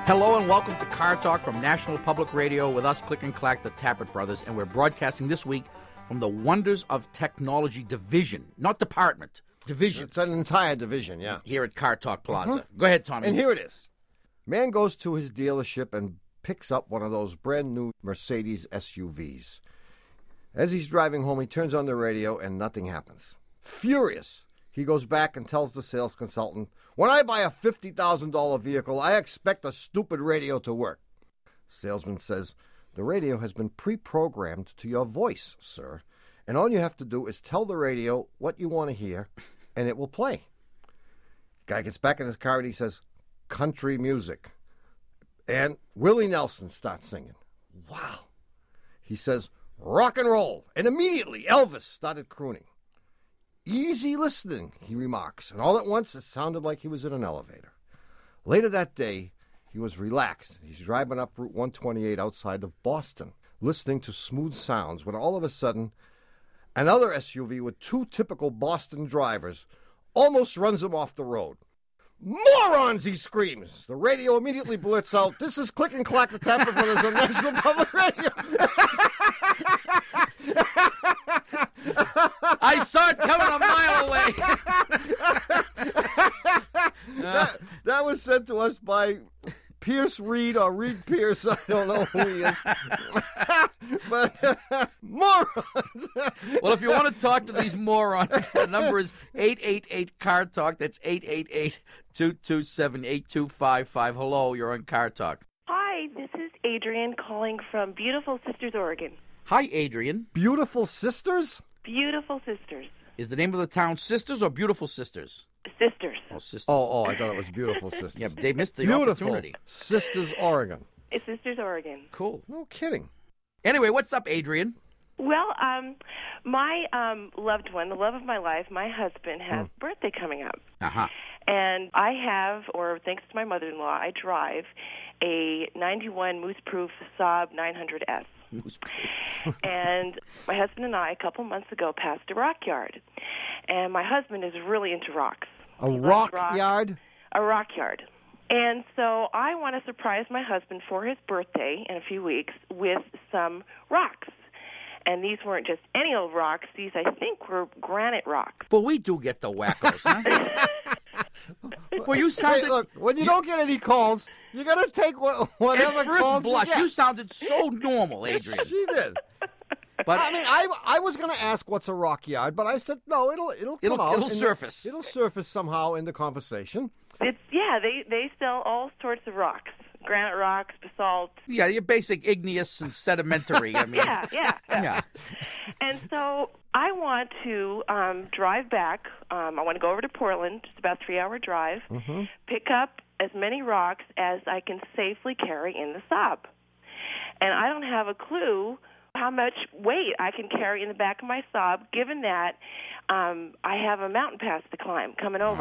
Hello and welcome to Car Talk from National Public Radio with us, Click and Clack, the Tappert Brothers, and we're broadcasting this week from the Wonders of Technology Division, not department, division. It's an entire division, yeah. Here at Car Talk Plaza. Go ahead, Tommy. And here it is. Man goes to his dealership and picks up one of those brand new Mercedes SUVs. As he's driving home, he turns on the radio and nothing happens. Furious, he goes back and tells the sales consultant, "When I buy a $50,000 vehicle, I expect a stupid radio to work." Salesman says, "The radio has been pre-programmed to your voice, sir, and all you have to do is tell the radio what you want to hear, and it will play." Guy gets back in his car and he says, "Country music." And Willie Nelson starts singing. Wow. He says, "Rock and roll." And immediately Elvis started crooning. "Easy listening," he remarks, and all at once it sounded like he was in an elevator. Later that day, he was relaxed. He's driving up Route 128 outside of Boston, listening to smooth sounds, when all of a sudden, another SUV with two typical Boston drivers almost runs him off the road. "Morons!" he screams. The radio immediately blurts out, "This is Click and Clack, the Tappert Brothers on National Public Radio." I saw it coming a mile away. That was sent to us by Pierce Reed or Reed Pierce. I don't know who he is. But morons. Well, if you want to talk to these morons, the number is 888-CAR TALK. That's 888-227-8255. Hello, you're on Car Talk. Hi, this is Adrian calling from beautiful Sisters, Oregon. Hi, Adrian. Beautiful Sisters? Beautiful Sisters. Is the name of the town Sisters or Beautiful Sisters? Sisters. Oh, Sisters. Oh, I thought it was Beautiful Sisters. Yeah, they missed the Beautiful opportunity. Sisters, Oregon. It's Sisters, Oregon. Cool. No kidding. Anyway, what's up, Adrian? Well, my loved one, the love of my life, my husband, has a birthday coming up. Uh-huh. And I have, or thanks to my mother-in-law, I drive a 91 Moose-Proof Saab 900S. And my husband and I, a couple months ago, passed a rock yard. And my husband is really into rocks. A rock yard? A rock yard. And so I want to surprise my husband for his birthday in a few weeks with some rocks. And these weren't just any old rocks. These, I think, were granite rocks. But we do get the wackos, huh? Well, you sounded... Hey, look, when you don't get any calls, you got to take whatever at first calls blush, you get. you sounded so normal, Adrian. She did. But I mean, I was going to ask what's a rock yard, but I said, no, it'll come out. It'll surface. It'll surface somehow in the conversation. They sell all sorts of rocks. Granite rocks, basalt. Yeah, your basic igneous and sedimentary. I mean, yeah. And so I want to drive back. I want to go over to Portland. It's about a 3-hour drive. Mm-hmm. Pick up as many rocks as I can safely carry in the Saab. And I don't have a clue how much weight I can carry in the back of my Saab, given that I have a mountain pass to climb coming over.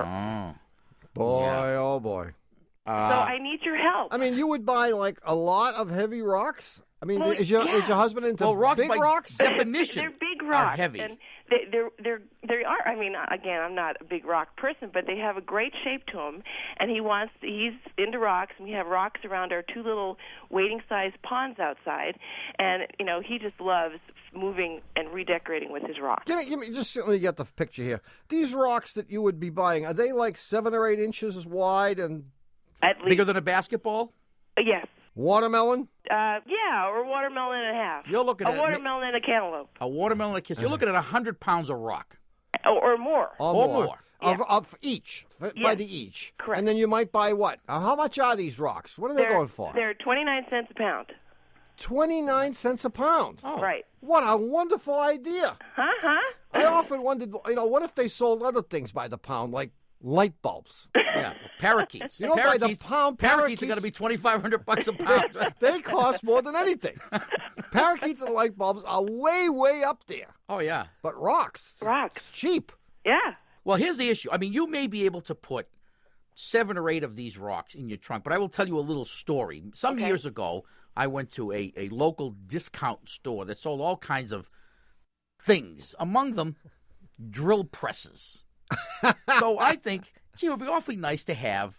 Oh, boy. So I need your help. I mean, you would buy, like, a lot of heavy rocks? I mean, Well, is your husband into big by rocks? definition, They're big rocks. are heavy. And they are. I mean, again, I'm not a big rock person, but they have a great shape to them. And he's into rocks, and we have rocks around our 2 little wading-sized ponds outside. And he just loves moving and redecorating with his rocks. Give me, just let me get the picture here. These rocks that you would be buying, are they like 7 or 8 inches wide and At least, bigger than a basketball? yes. watermelon? Or watermelon and a half. You're looking at watermelon and a cantaloupe, a watermelon and a kiss. You're looking at 100 pounds of rock. or more. Or more. Of each, by Yes. the each. Correct. And then you might buy what? How much are these rocks? What are they going for? They're 29 cents a pound. 29 cents a pound. Oh. Right. What a wonderful idea. I often wondered, what if they sold other things by the pound, like light bulbs? Yeah, parakeets. You know, by the pound, parakeets are going to be $2,500 a pound. They cost more than anything. Parakeets and light bulbs are way, way up there. Oh, yeah. But rocks, Rocks. it's cheap. Yeah. Well, here's the issue. I mean, you may be able to put 7 or 8 of these rocks in your trunk, but I will tell you a little story. Some years ago, I went to a local discount store that sold all kinds of things, among them drill presses. So I think, gee, it would be awfully nice to have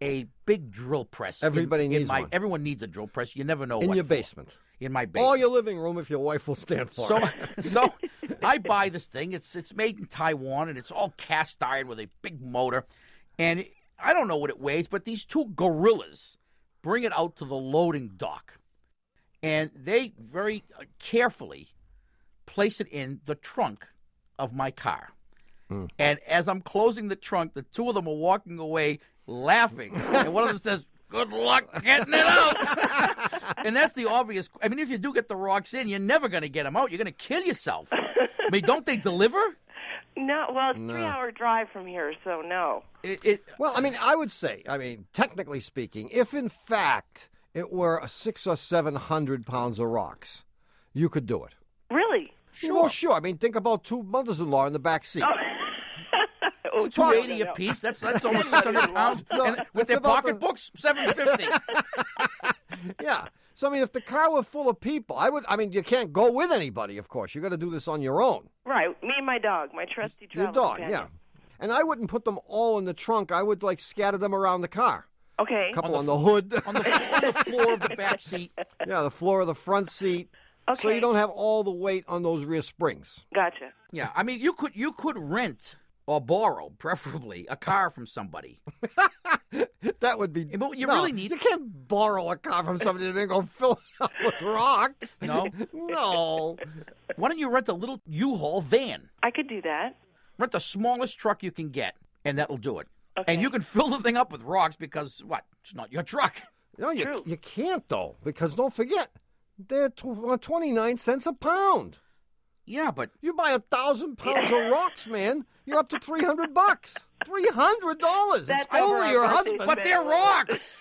a big drill press. Everybody needs one. Everyone needs a drill press. You never know In what your for. basement. In my basement. Or your living room if your wife will stand for it. So I buy this thing. It's made in Taiwan, and it's all cast iron with a big motor. And I don't know what it weighs, but these two gorillas bring it out to the loading dock. And they very carefully place it in the trunk of my car. And as I'm closing the trunk, the two of them are walking away laughing. And one of them says, "Good luck getting it out." And that's the obvious. I mean, if you do get the rocks in, you're never going to get them out. You're going to kill yourself. I mean, don't they deliver? No, well, it's a 3-hour drive from here, so no. Well, I mean, I would say, technically speaking, if in fact it were 600 or 700 pounds of rocks, you could do it. Really? Sure. Well, sure. I mean, think about two mothers-in-law in the back seat. Oh, $280 a piece. That's almost 600 pounds. So And with their about pocketbooks, $750. Yeah. So, I mean, if the car were full of people, you can't go with anybody, of course. You got to do this on your own. Right, me and my dog, my trusty Your travel dog, companion. yeah. And I wouldn't put them all in the trunk. I would, scatter them around the car. Okay. A couple on the hood. on the floor of the back seat. Yeah, the floor of the front seat. Okay. So you don't have all the weight on those rear springs. Gotcha. Yeah, I mean, you could rent or borrow, preferably, a car from somebody. That would be. But you no, really need. You can't borrow a car from somebody and then go fill it up with rocks. No. No. Why don't you rent a little U-Haul van? I could do that. Rent the smallest truck you can get, and that'll do it. Okay. And you can fill the thing up with rocks because, it's not your truck. No, True. you can't, though, because don't forget, they're 29 cents a pound. Yeah, but You buy 1,000 pounds of rocks, man, you're up to $300. $300. That's It's only over your our husband. birthday but they're rocks.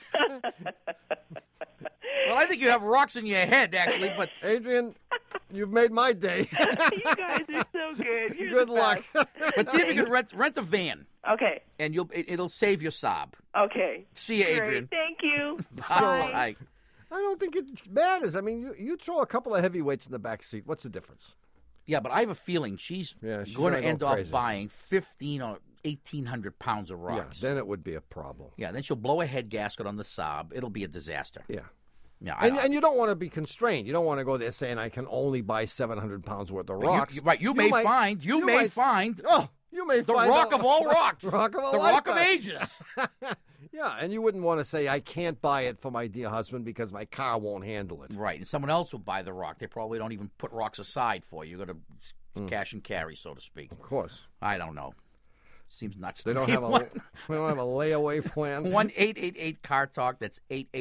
Well, I think you have rocks in your head, actually, but Adrian, you've made my day. You guys are so good. You're Good the luck. best. but see if you can rent a van, Okay. and it'll save your sob. Okay. See you, Great. Adrian. Thank you. So- Bye. I don't think it matters. I mean, you throw a couple of heavyweights in the back seat. What's the difference? Yeah, but I have a feeling she's Yeah, she's going to gonna go end off crazy. buying 1,500 or 1,800 pounds of rocks. Yeah, then it would be a problem. Yeah, then she'll blow a head gasket on the Saab. It'll be a disaster. Yeah. Yeah, And you don't want to be constrained. You don't want to go there saying I can only buy 700 pounds worth of rocks. You may find Oh, you may the find rock a- of all rocks. Rock of a the rock of lifetime. ages. Yeah, and you wouldn't want to say I can't buy it for my dear husband because my car won't handle it. Right, and someone else will buy the rock. They probably don't even put rocks aside for you. You're going to cash and carry, so to speak. Of course. I don't know. Seems nuts They to don't me. have they don't have a layaway plan. 1-888-CAR-TALK. That's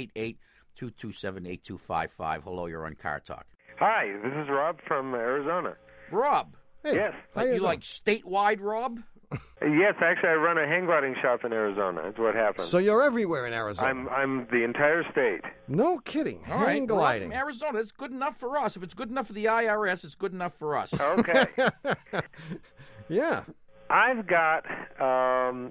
888-227-8255. Hello, you're on Car Talk. Hi, this is Rob from Arizona. Rob. Hey, Yes. how You doing? like statewide, Rob? Yes, actually, I run a hang gliding shop in Arizona. That's what happened. So you're everywhere in Arizona. I'm the entire state. No kidding. All right, Hang Rob gliding. from Arizona. It's good enough for us. If it's good enough for the IRS, it's good enough for us. Okay. Yeah. I've got an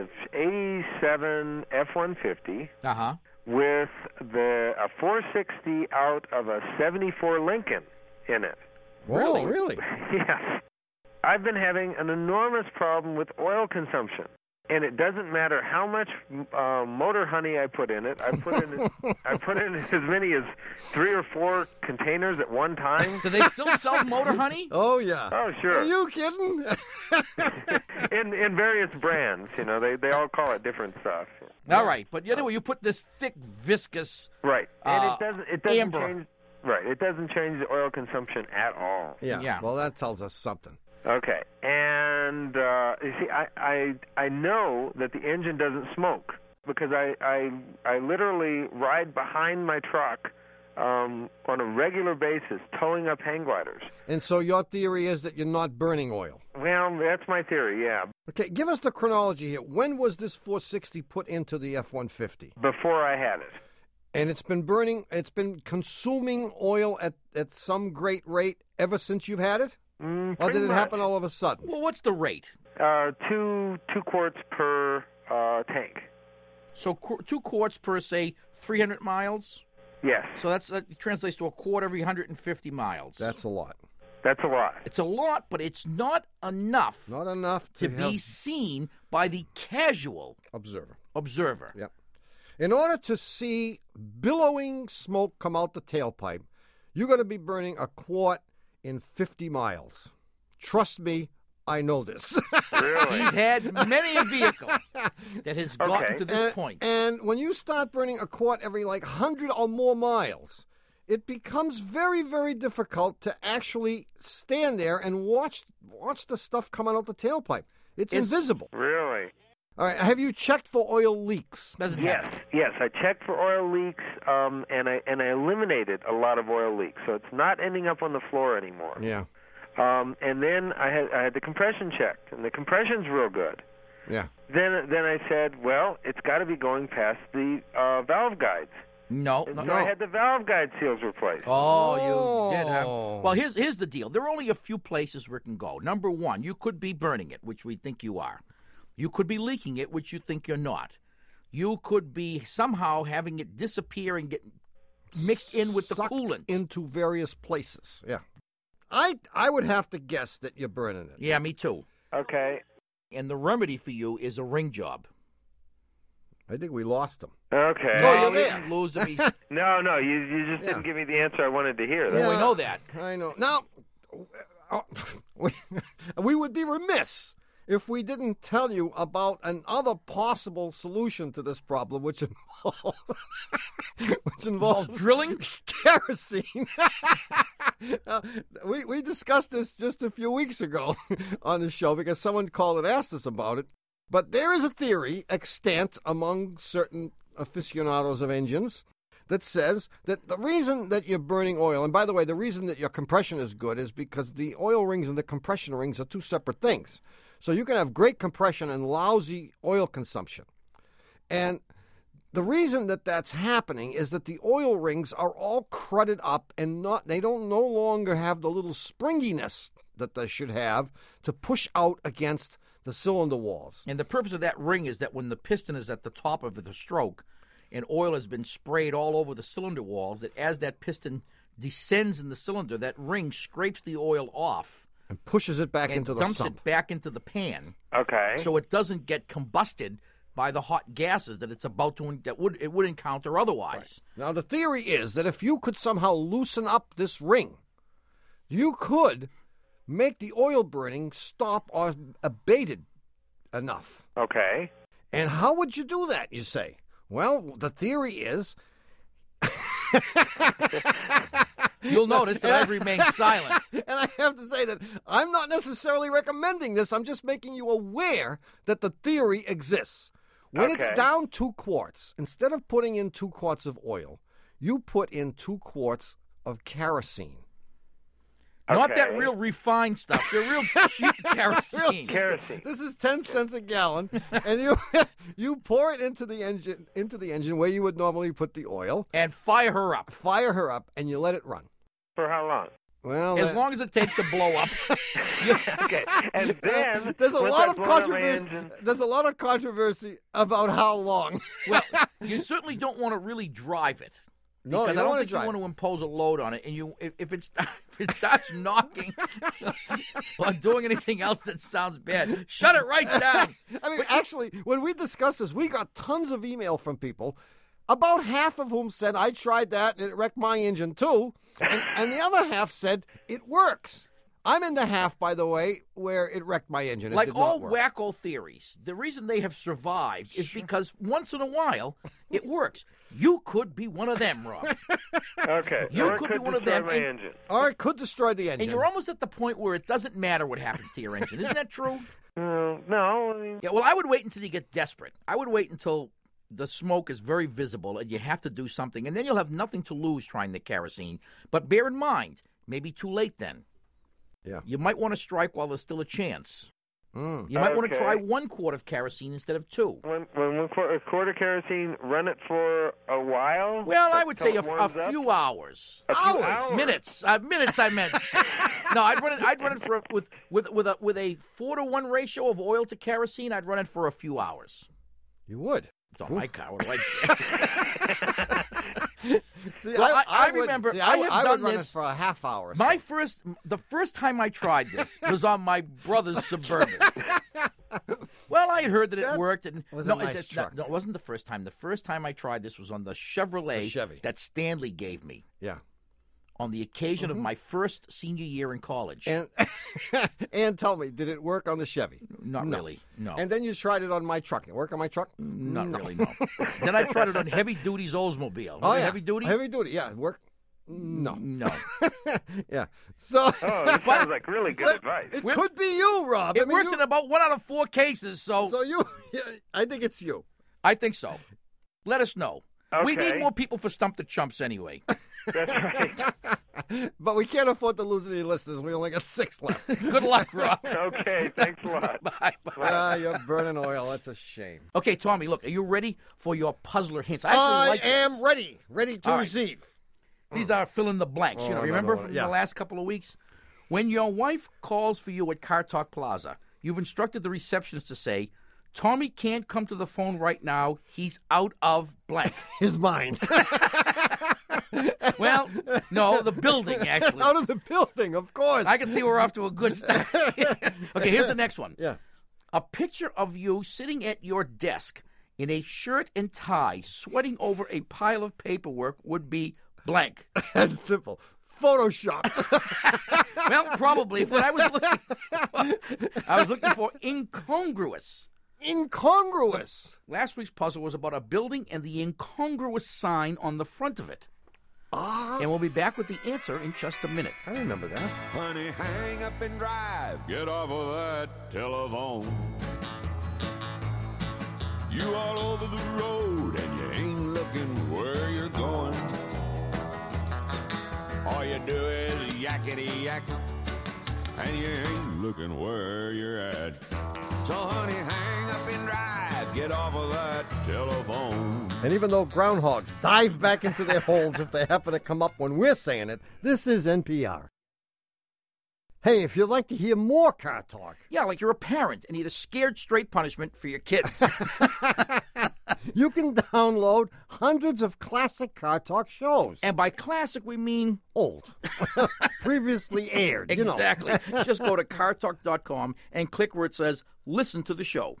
87 F-150 Uh-huh. with a 460 out of a 74 Lincoln in it. Whoa, really? Yes. I've been having an enormous problem with oil consumption. And it doesn't matter how much motor honey I put in it. I put in as many as 3 or 4 containers at one time. Do they still sell motor honey? Oh, yeah. Oh, sure. Are you kidding? in various brands, they all call it different stuff. All right, but anyway, you put this thick, viscous. Right, and it doesn't amber. change. Right, it doesn't change the oil consumption at all. Yeah. Yeah. Well, that tells us something. Okay, and you see, I know that the engine doesn't smoke because I literally ride behind my truck on a regular basis, towing up hang gliders. And so your theory is that you're not burning oil. Well, that's my theory, yeah. Okay, give us the chronology here. When was this 460 put into the F-150? Before I had it. And it's been consuming oil at some great rate ever since you've had it? Or Pretty did it much. happen all of a sudden? Well, what's the rate? 2 quarts per tank. So 2 quarts per, say, 300 miles? Yes, So that translates to a quart every 150 miles. That's a lot. that's a lot. It's a lot, but it's not enough Not enough to to be seen by the casual observer. observer. Yep. In order to see billowing smoke come out the tailpipe, you're going to be burning a quart in 50 miles. Trust me, I know this. Really? He's had many a vehicle that has gotten to this point. And when you start burning a quart every 100 or more miles, it becomes very, very difficult to actually stand there and watch the stuff coming out the tailpipe. It's invisible. Really? All right, have you checked for oil leaks? Doesn't Yes, happen. yes. I checked for oil leaks, and I eliminated a lot of oil leaks, so it's not ending up on the floor anymore. Yeah. And then I had the compression checked, and the compression's real good. Yeah. Then I said, well, it's got to be going past the valve guides. No. So I had the valve guide seals replaced. Oh, you did have. Oh. Well, here's the deal. There are only a few places where it can go. Number one, you could be burning it, which we think you are. You could be leaking it, which you think you're not. You could be somehow having it disappear and get mixed in with the Sucked coolant. into various places. Yeah. I would have to guess that you're burning it. Yeah, me too. Okay. And the remedy for you is a ring job. I think we lost him. Okay. No, you're you there. didn't lose him. No, you just didn't give me the answer I wanted to hear. Well, we know that. I know. Now, we would be remiss if we didn't tell you about another possible solution to this problem, which involves Drilling? kerosene. We discussed this just a few weeks ago on the show because someone called and asked us about it. But there is a theory extant among certain aficionados of engines that says that the reason that you're burning oil, and by the way, the reason that your compression is good is because the oil rings and the compression rings are two separate things. So you can have great compression and lousy oil consumption. And the reason that that's happening is that the oil rings are all crudded up and they don't no longer have the little springiness that they should have to push out against the cylinder walls. And the purpose of that ring is that when the piston is at the top of the stroke and oil has been sprayed all over the cylinder walls, that as that piston descends in the cylinder, that ring scrapes the oil off And pushes it back and into the dumps sump. it back into the pan, Okay. so it doesn't get combusted by the hot gases that it's about to it would encounter otherwise. Now, the theory is that if you could somehow loosen up this ring, you could make the oil burning stop or abated enough. Okay. And how would you do that, you say? Well, the theory is... You'll notice that I've remained silent. And I have to say that I'm not necessarily recommending this. I'm just making you aware that the theory exists. When it's Okay. down 2 quarts, instead of putting in 2 quarts of oil, you put in 2 quarts of kerosene. Not that Okay. real refined stuff. They're real cheap kerosene. Kerosene. This is 10 cents a gallon, and you pour it into the engine where you would normally put the oil, And fire her up. fire her up, and you let it run. For how long? Well, As long as it takes to blow up. Okay. And then there's a once lot I've of blown up my controversy. engine- There's a lot of controversy about how long. Well, you certainly don't want to really drive it. No, Because you I don't don't want to think you drive. want to impose a load on it, and if it starts knocking or doing anything else that sounds bad, shut it right down. I mean, actually, when we discussed this, we got tons of email from people, about half of whom said, I tried that and it wrecked my engine too. And the other half said, it works. I'm in the half, by the way, where it wrecked my engine. It Like did all not work. wacko theories, the reason they have survived is because once in a while it works. You could be one of them, Rob. Okay. You Or it could be one of destroy them, my and- engine. Or it could destroy the engine. And you're almost at the point where it doesn't matter what happens to your engine. Isn't that true? No. I mean, Yeah, well, I would wait until you get desperate. I would wait until the smoke is very visible and you have to do something, and then you'll have nothing to lose trying the kerosene. But bear in mind, maybe too late then. Yeah. You might want to strike while there's still a chance. Mm. You might want to Okay. try 1 quart of kerosene instead of 2. when a quart of kerosene, run it for a while. Well, I would say Till it a warms up? few hours. A few hours. Minutes. Minutes, I meant. No, I'd run it for with a 4-to-1 ratio of oil to kerosene. I'd run it for a few hours. You would. It's on my car. What do I See, Well, I would- remember see, I would- have I would done run this- it for a half hour. The first time I tried this was on my brother's Suburban. Well, I heard that it That worked. And was a nice it truck. no, it wasn't the first time. The first time I tried this was on the Chevrolet The Chevy. that Stanley gave me Yeah. on the occasion of my first senior year in college. And and tell me, did it work on the Chevy? Not really, no. And then you tried it on my truck. It work on my truck? Not really, no. Then I tried it on Heavy Duty's Oldsmobile. Oh, Remember yeah. Heavy Duty? Heavy duty, yeah. It work? No. No. Yeah. So Oh, that sounds like really good advice. it could be you, Rob. It works in about 1 out of 4 cases, so So you, I think it's you. I think so. Let us know. We Okay. need more people for Stump the Chumps anyway. That's right. But we can't afford to lose any listeners. We only got 6 left. Good luck, Rob. Okay, thanks a lot. Bye. Bye. You're burning oil. That's a shame. Okay, Tommy, look, are you ready for your puzzler hints? I actually I like am this. ready to All right. receive. These are fill in the blanks. Oh, Remember no, from yeah. the last couple of weeks? When your wife calls for you at Car Talk Plaza, you've instructed the receptionist to say, Tommy can't come to the phone right now. He's out of blank. His mind. Well, no, the building, actually. Out of the building, of course. I can see we're off to a good start. Okay, here's the next one. Yeah. A picture of you sitting at your desk in a shirt and tie, sweating over a pile of paperwork would be blank. That's simple. Photoshopped. Well, probably. What I was looking for incongruous. Incongruous. Last week's puzzle was about a building and the incongruous sign on the front of it. And we'll be back with the answer in just a minute. I remember that. Honey, hang up and drive. Get off of that telephone. You all over the road and you ain't looking where you're going. All you do is yakety yak, and you ain't looking where you're at. So honey, hang up and drive. Get off of that telephone. And even though groundhogs dive back into their holes if they happen to come up when we're saying it, this is NPR. Hey, if you'd like to hear more Car Talk, Yeah, like you're a parent and need a scared straight punishment for your kids. you can download hundreds of classic Car Talk shows. And by classic, we mean Old. Previously aired, you know. exactly. Just go to cartalk.com and click where it says listen to the show.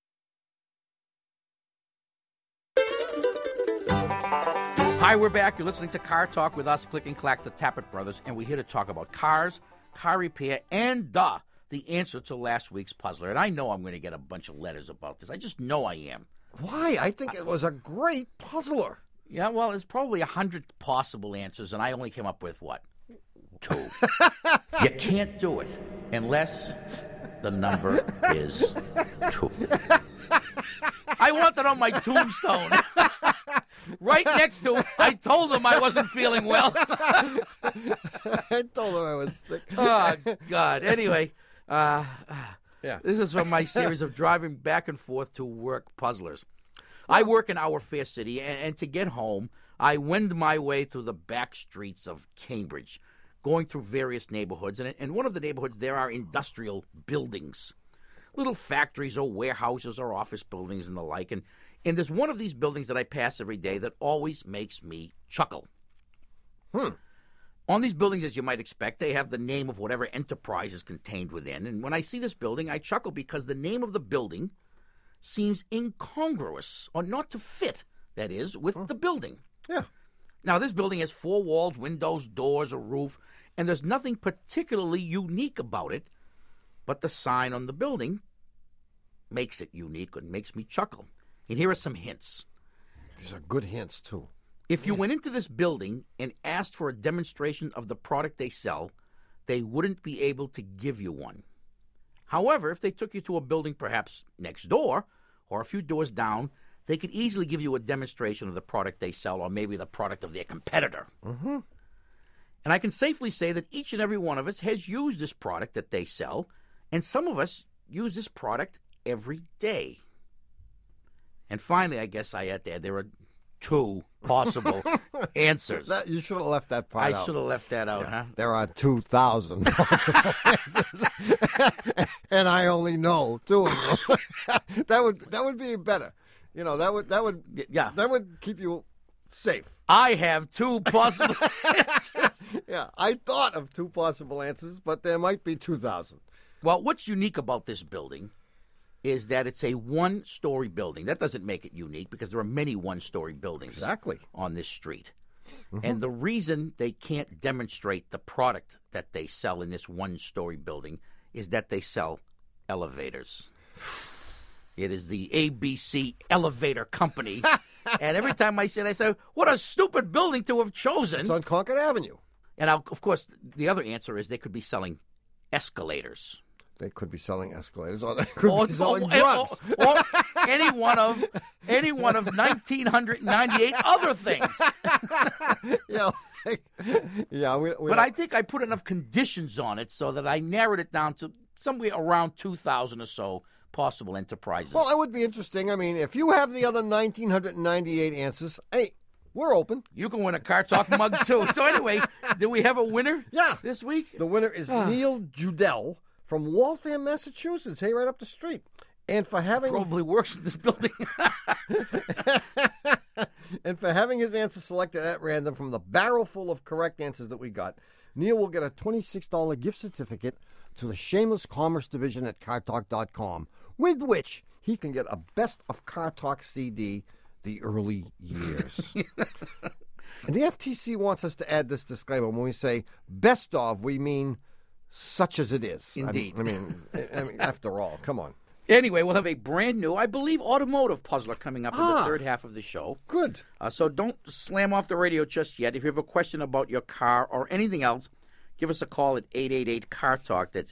Hi, we're back. You're listening to Car Talk with us, Click and Clack, the Tappet Brothers, and we're here to talk about cars, car repair, and the answer to last week's puzzler. And I know I'm going to get a bunch of letters about this. I just know I am. Why? I think it was a great puzzler. Yeah, well, there's probably 100 possible answers, and I only came up with, what, 2. You can't do it unless the number is 2. I want that on my tombstone. Right next to it, I told him I wasn't feeling well. I told him I was sick. Oh, God. Anyway, Yeah. this is from my series of driving back and forth to work puzzlers. I work in our fair city, and to get home, I wend my way through the back streets of Cambridge, going through various neighborhoods. And in one of the neighborhoods, there are industrial buildings, little factories or warehouses or office buildings and the like. And there's one of these buildings that I pass every day that always makes me chuckle. On these buildings, as you might expect, they have the name of whatever enterprise is contained within. And when I see this building, I chuckle because the name of the building seems incongruous, or not to fit, that is, with the building. Yeah. Now, this building has 4 walls, windows, doors, a roof, and there's nothing particularly unique about it, but the sign on the building makes it unique and makes me chuckle. And here are some hints. These are good hints, too. If you went into this building and asked for a demonstration of the product they sell, they wouldn't be able to give you one. However, if they took you to a building perhaps next door or a few doors down, they could easily give you a demonstration of the product they sell or maybe the product of their competitor. Mm-hmm. And I can safely say that each and every one of us has used this product that they sell, and some of us use this product every day. And finally, I guess I add there are 2 possible answers. You should have left that part out. I should have left that out, huh? There are 2,000 possible answers. And I only know 2 of them. that would be better. You know, that would keep you safe. I have 2 possible answers. Yeah, I thought of 2 possible answers, but there might be 2,000. Well, what's unique about this building is that it's a one-story building. That doesn't make it unique because there are many one-story buildings Exactly. on this street. And the reason they can't demonstrate the product that they sell in this one-story building is that they sell elevators. It is the ABC Elevator Company. And every time I say, what a stupid building to have chosen. It's on Concord Avenue. And of course, the other answer is they could be selling escalators. They could be selling escalators, or they could be selling drugs. Or any one of 1998 other things. But I think I put enough conditions on it so that I narrowed it down to somewhere around 2,000 or so possible enterprises. Well, it would be interesting. I mean, if you have the other 1,998 answers, hey, we're open. You can win a Car Talk mug, too. So anyway, do we have a winner this week? The winner is Neil Judell from Waltham, Massachusetts. Hey, right up the street. And for having... Probably works in this building. And for having his answer selected at random from the barrel full of correct answers that we got, Neil will get a $26 gift certificate to the Shameless Commerce Division at CarTalk.com, with which he can get a Best of Car Talk CD, The Early Years. And the FTC wants us to add this disclaimer. When we say best of, we mean such as it is. Indeed. I mean, after all, come on. Anyway, we'll have a brand new, I believe, automotive puzzler coming up in the third half of the show. Good. So don't slam off the radio just yet. If you have a question about your car or anything else, give us a call at 888-CAR-TALK. That's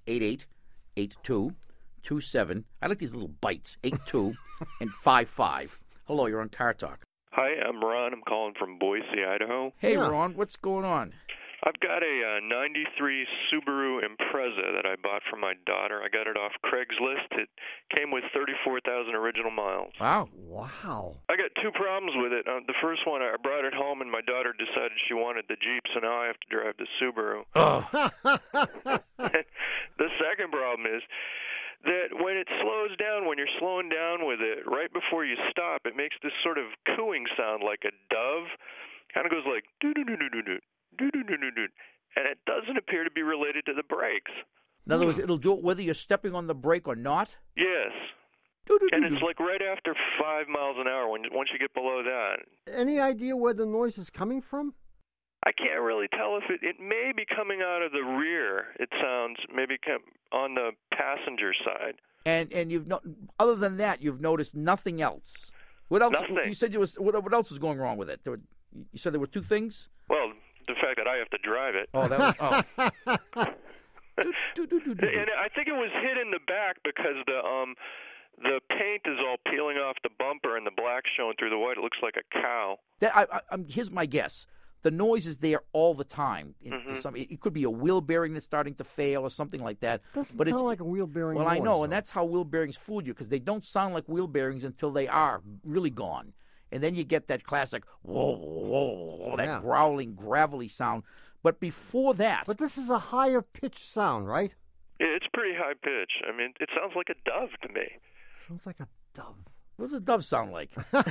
888227. I like these little bites, 82 and 55. Hello, you're on Car Talk. Hi, I'm Ron. I'm calling from Boise, Idaho. Hey, Ron, what's going on? I've got a 93 Subaru Impreza that I bought from my daughter. I got it off Craigslist. It came with 34,000 original miles. Wow. I got two problems with it. The first one, I brought it home, and my daughter decided she wanted the Jeep, so now I have to drive the Subaru. The second problem is that when it slows down, when you're slowing down with it, right before you stop, it makes this sort of cooing sound like a dove. Kind of goes like doo-doo-doo-doo-doo. And it doesn't appear to be related to the brakes. In other words, it'll do it whether you're stepping on the brake or not? Yes. And it's like right after 5 miles an hour once you get below that. Any idea where the noise is coming from? I can't really tell if it may be coming out of the rear. It sounds maybe on the passenger side. And you've other than that, you've noticed nothing else. What else? Nothing. You said what else was going wrong with it? You said there were two things? Well, the fact that I have to drive it. Oh, that was, And I think it was hit in the back because the paint is all peeling off the bumper and the black showing through the white. It looks like a cow. Here's my guess. The noise is there all the time. It could be a wheel bearing that's starting to fail or something like that. Doesn't but sound it's like a wheel bearing Well, noise, I know, though. and that's how wheel bearings fool you because they don't sound like wheel bearings until they are really gone. And then you get that classic, whoa, whoa, whoa, that growling, gravelly sound. But before that... But this is a higher pitched sound, right? Yeah, it's pretty high pitch. I mean, it sounds like a dove to me. Sounds like a dove. What does a dove sound like?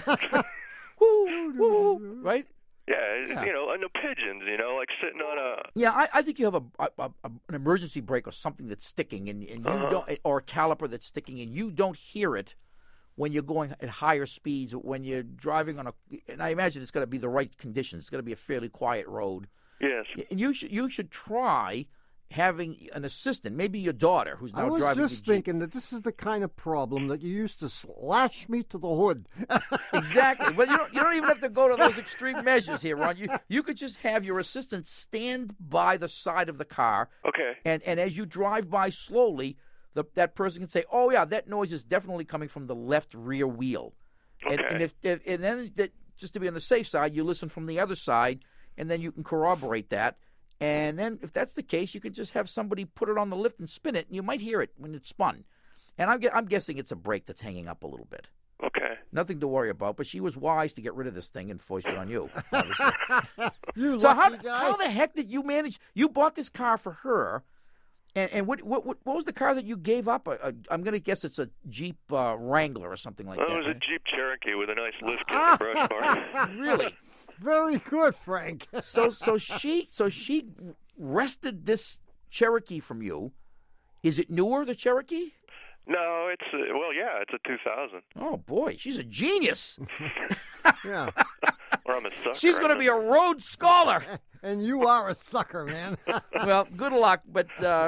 Woo, woo, right? Yeah, you know, and the pigeons, you know, like sitting on a... Yeah, I think you have an emergency brake or something that's sticking, and you don't, or a caliper that's sticking, and you don't hear it when you're going at higher speeds, when you're driving on and I imagine it's going to be the right conditions. It's going to be a fairly quiet road. Yes. And you should try having an assistant, maybe your daughter, who's now driving. I was just thinking that this is the kind of problem that you used to slash me to the hood. Exactly. But you don't even have to go to those extreme measures here, Ron. You could just have your assistant stand by the side of the car. Okay. And as you drive by slowly, that person can say, "Oh yeah, that noise is definitely coming from the left rear wheel." Okay. And then just to be on the safe side, you listen from the other side, and then you can corroborate that. And then if that's the case, you can just have somebody put it on the lift and spin it, and you might hear it when it's spun. And I'm guessing it's a brake that's hanging up a little bit. Okay. Nothing to worry about, but she was wise to get rid of this thing and foist it on you, obviously. So how the heck did you manage? You bought this car for her, and what was the car that you gave up? I'm going to guess it's a Jeep Wrangler or something like that. It was right? a Jeep Cherokee with a nice lift kit and a brush bar. Really? Very good, Frank. So she wrested this Cherokee from you. Is it newer, the Cherokee? No, it's it's a 2000. Oh boy, she's a genius. Yeah. Or I'm a sucker. She's going to be a Rhodes Scholar. And you are a sucker, man. Well, good luck, but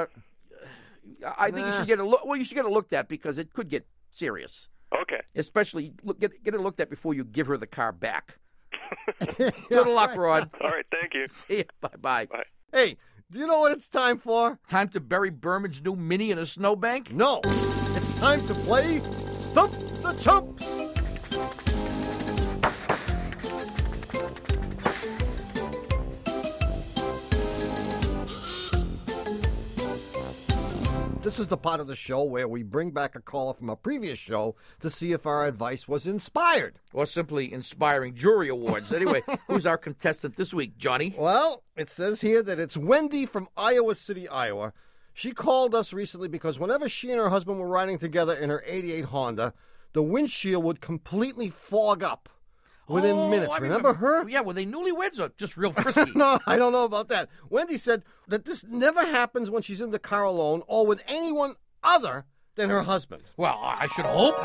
I think you should get you should get it looked at because it could get serious. Okay. Especially get it looked at before you give her the car back. Good luck, Rod. All right, thank you. See you. Bye-bye. Bye. Hey, do you know what it's time for? Time to bury Berman's new Mini in a snowbank? No. It's time to play Stump the Chumps. This is the part of the show where we bring back a caller from a previous show to see if our advice was inspired. Or simply inspiring jury awards. Anyway, who's our contestant this week, Johnny? Well, it says here that it's Wendy from Iowa City, Iowa. She called us recently because whenever she and her husband were riding together in her 88 Honda, the windshield would completely fog up within minutes. I Remember her? Yeah, were they newlyweds or just real frisky? No, I don't know about that. Wendy said that this never happens when she's in the car alone or with anyone other than her husband. Well, I should hope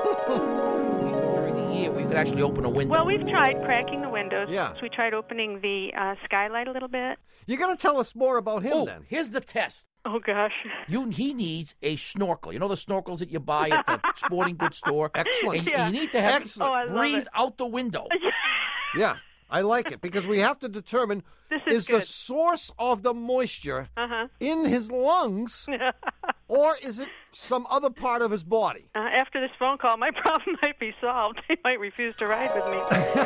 not. During the year, we could actually open a window. Well, we've tried cracking the windows. Yeah. We tried opening the skylight a little bit. You got to tell us more about him then. Here's the test. Oh, gosh. He needs a snorkel. You know the snorkels that you buy at the sporting goods store? Excellent. And Yeah. you need to have Excellent. Oh, I love breathe it. out the window. Yeah, I like it because we have to determine This is the good. source of the moisture Uh-huh. in his lungs or is it some other part of his body? After this phone call, my problem might be solved. They might refuse to ride with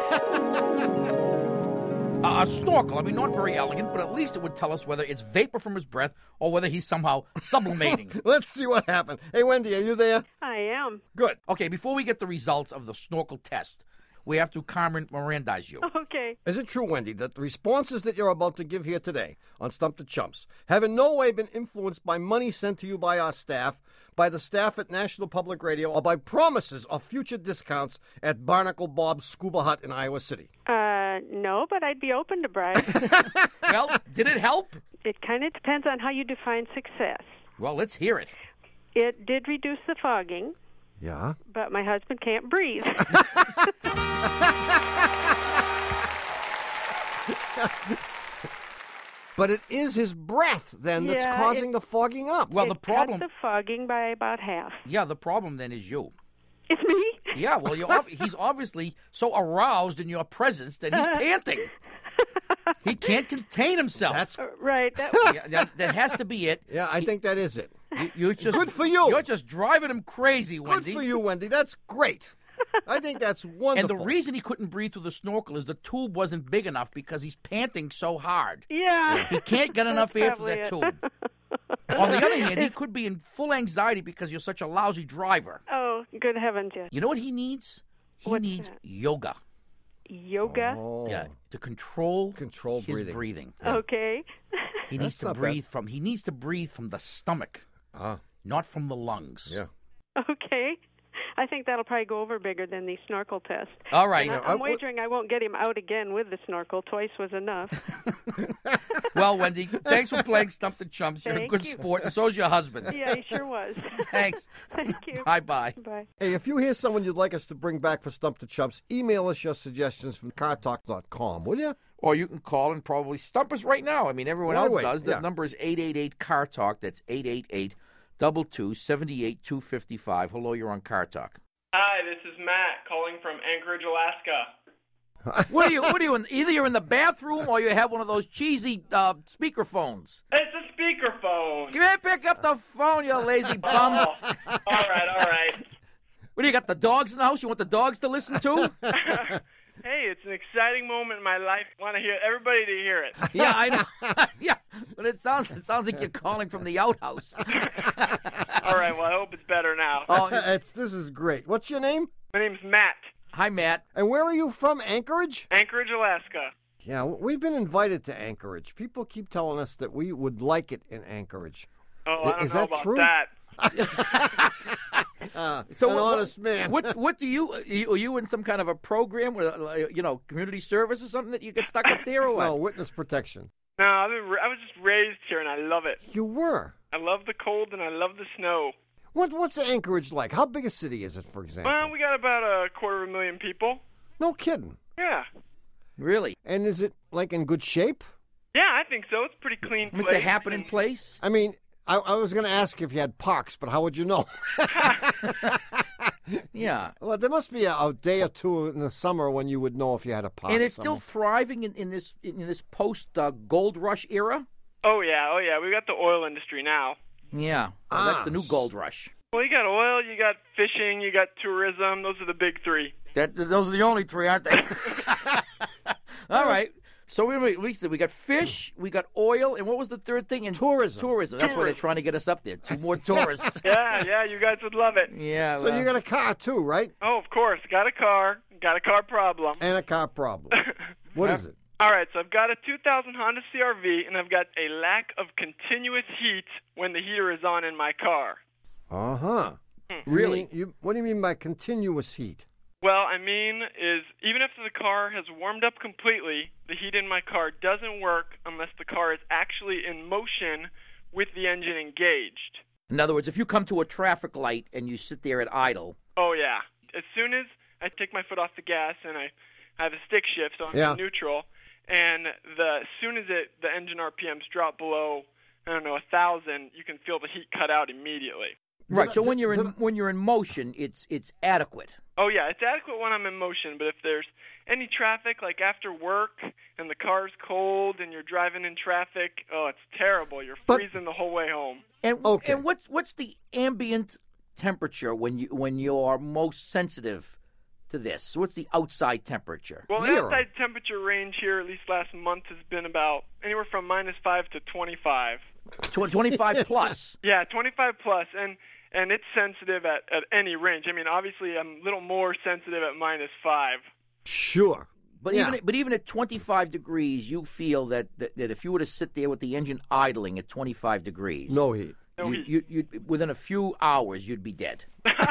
me. A snorkel. I mean, not very elegant, but at least it would tell us whether it's vapor from his breath or whether he's somehow sublimating. Let's see what happened. Hey, Wendy, are you there? I am. Good. Okay, before we get the results of the snorkel test, we have to Carmen Mirandize you. Okay. Is it true, Wendy, that the responses that you're about to give here today on Stump the Chumps have in no way been influenced by money sent to you by our staff, by the staff at National Public Radio, or by promises of future discounts at Barnacle Bob's Scuba Hut in Iowa City? No, but I'd be open to bribes. Well, did it help? It kind of depends on how you define success. Well, let's hear it. It did reduce the fogging, Yeah? but my husband can't breathe. But it is his breath, then, that's Yeah, causing the fogging up. Well, It the problem... cut the fogging by about half. Yeah, the problem then is you. It's me? Yeah, well, he's obviously so aroused in your presence that he's panting. He can't contain himself. Right. That Yeah, that has to be it. Yeah, I think that is it. You just, Good for you. You're just driving him crazy, Good Wendy. for you, Wendy. That's great. I think that's wonderful. And the reason he couldn't breathe through the snorkel is the tube wasn't big enough because he's panting so hard. yeah. He can't get enough air through that probably tube. On the other hand, he could be in full anxiety because you're such a lousy driver. Oh, good heavens, yes. You know what he needs? He What's needs that? yoga. Yoga? Oh. Yeah, to control his breathing. Okay. He needs That's to not bad. breathe from the stomach, Ah, not from the lungs. yeah. Okay. I think that'll probably go over bigger than the snorkel test. All right. And I'm wagering I won't get him out again with the snorkel. Twice was enough. Well, Wendy, thanks for playing Stump the Chumps. You're a Thank good you. sport, and so's your husband. Yeah, he sure was. Thanks. Thank you. Bye-bye. Bye. Hey, if you hear someone you'd like us to bring back for Stump the Chumps, email us your suggestions from cartalk.com, will you? Or you can call and probably stump us right now. I mean, everyone Right else away, does. yeah. The number is 888-CAR-TALK. That's 888-227-8855. Hello, you're on Car Talk. Hi, this is Matt calling from Anchorage, Alaska. What are you in? Either you're in the bathroom or you have one of those cheesy speakerphones. It's a speakerphone. Come here, pick up the phone, you lazy bum. Oh, all right. What do you got, the dogs in the house? You want the dogs to listen to? Hey, it's an exciting moment in my life. I want to hear everybody to hear it. Yeah, I know. Yeah, but it sounds like you're calling from the outhouse. All right, well, I hope it's better now. Oh, This is great. What's your name? My name's Matt, hi, Matt. And where are you from, Anchorage? Anchorage, Alaska. Yeah, we've been invited to Anchorage. People keep telling us that we would like it in Anchorage. Oh, I don't Is know that about true? that. So An honest man. What do you? Are you in some kind of a program with community service or something that you get stuck up there or what? No, witness protection. No, I was just raised here, and I love it. You were. I love the cold, and I love the snow. What's Anchorage like? How big a city is it, for example? Well, we got about 250,000 people. No kidding. Yeah. Really? And is it, like, in good shape? Yeah, I think so. It's a pretty clean place. It's a happening place? I mean, I was going to ask if you had parks, but how would you know? Yeah. Well, there must be a day or two in the summer when you would know if you had a park. And it's still thriving in this post gold rush era? Oh, yeah. We got the oil industry now. Yeah. Well, that's the new gold rush. Well, you got oil, you got fishing, you got tourism. Those are the big three. Those are the only three, aren't they? All right. So we got fish, we got oil, and what was the third thing? And tourism. Tourism. That's why they're trying to get us up there. 2 more tourists. Yeah, you guys would love it. Yeah. So you got a car too, right? Oh, of course. Got a car problem. And a car problem. What is it? All right, so I've got a 2000 Honda CR-V, and I've got a lack of continuous heat when the heater is on in my car. Uh-huh. Really? What do you mean by continuous heat? Well, I mean is even after the car has warmed up completely, the heat in my car doesn't work unless the car is actually in motion with the engine engaged. In other words, if you come to a traffic light and you sit there at idle. Oh, yeah. As soon as I take my foot off the gas and I have a stick shift, so I'm in neutral, and as soon as the engine RPMs drop below, 1,000, you can feel the heat cut out immediately. Right. So when you're in motion, it's adequate. Oh yeah, it's adequate when I'm in motion. But if there's any traffic, like after work, and the car's cold, and you're driving in traffic, oh, it's terrible. You're freezing the whole way home. And what's the ambient temperature when you are most sensitive to this? What's the outside temperature? Well, the outside temperature range here, at least last month, has been about anywhere from -5 to 25. 25 plus. Yeah, 25 plus, and it's sensitive at any range. I mean, obviously, I'm a little more sensitive at -5. Sure. But even at 25 degrees, you feel that if you were to sit there with the engine idling at 25 degrees, no heat. You'd within a few hours, you'd be dead.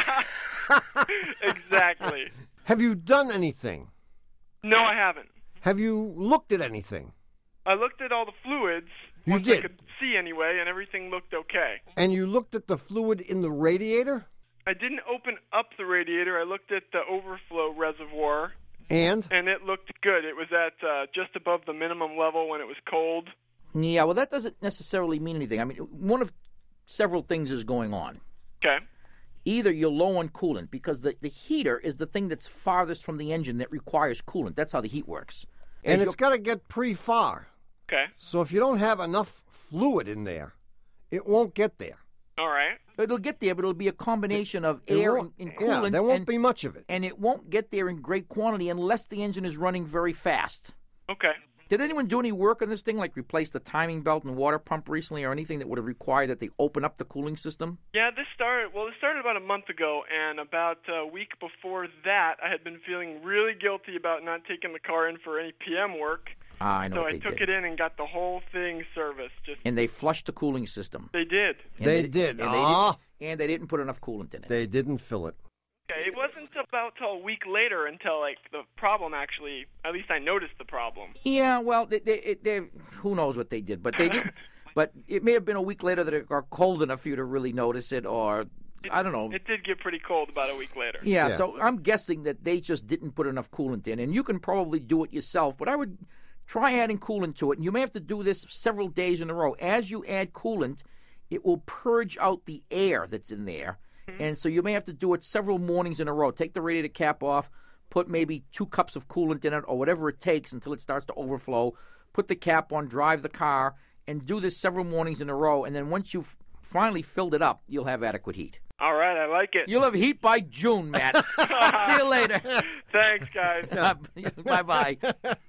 Exactly. Have you done anything? No, I haven't. Have you looked at anything? I looked at all the fluids. You did? I could see anyway, and everything looked okay. And you looked at the fluid in the radiator? I didn't open up the radiator. I looked at the overflow reservoir. And? And it looked good. It was at just above the minimum level when it was cold. Yeah, well, that doesn't necessarily mean anything. I mean, one of several things is going on. Okay. Either you're low on coolant, because the heater is the thing that's farthest from the engine that requires coolant. That's how the heat works. And it's got to get pretty far. Okay. So if you don't have enough fluid in there, it won't get there. All right. It'll get there, but it'll be a combination of air and coolant. Yeah, there won't be much of it. And it won't get there in great quantity unless the engine is running very fast. Okay. Did anyone do any work on this thing, like replace the timing belt and water pump recently, or anything that would have required that they open up the cooling system? Yeah, this started about a month ago, and about a week before that, I had been feeling really guilty about not taking the car in for any PM work. I know so what I they took did. it in and got the whole thing serviced. And they flushed the cooling system. They did. They did. And they didn't put enough coolant in it. They didn't fill it. Okay, it wasn't about till a week later until the problem actually. At least I noticed the problem. Yeah, well, they who knows what they did, but they did. But it may have been a week later that it got cold enough for you to really notice it, or I don't know. It did get pretty cold about a week later. Yeah, so I'm guessing that they just didn't put enough coolant in, and you can probably do it yourself. But I would try adding coolant to it, and you may have to do this several days in a row. As you add coolant, it will purge out the air that's in there. And so you may have to do it several mornings in a row. Take the radiator cap off, put maybe 2 cups of coolant in it or whatever it takes until it starts to overflow. Put the cap on, drive the car, and do this several mornings in a row. And then once you've finally filled it up, you'll have adequate heat. All right, I like it. You'll have heat by June, Matt. See you later. Thanks, guys. Bye-bye.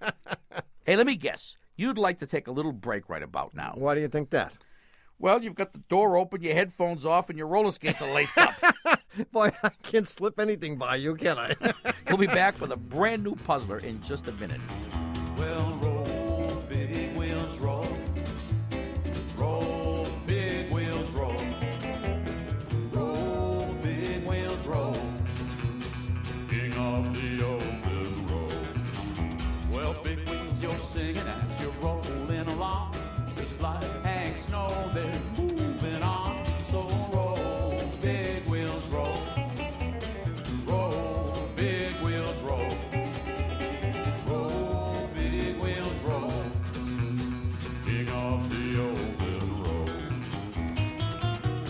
Hey, let me guess. You'd like to take a little break right about now. Why do you think that? Well, you've got the door open, your headphones off, and your roller skates are laced up. Boy, I can't slip anything by you, can I? We'll be back with a brand new puzzler in just a minute. Well, roll, big wheels, roll. Roll, big wheels, roll. Roll, big wheels, roll. King of the open road. Well, big wheels, you're singing as you're rolling along. Just like Hank Snow, they're moving on. So roll, big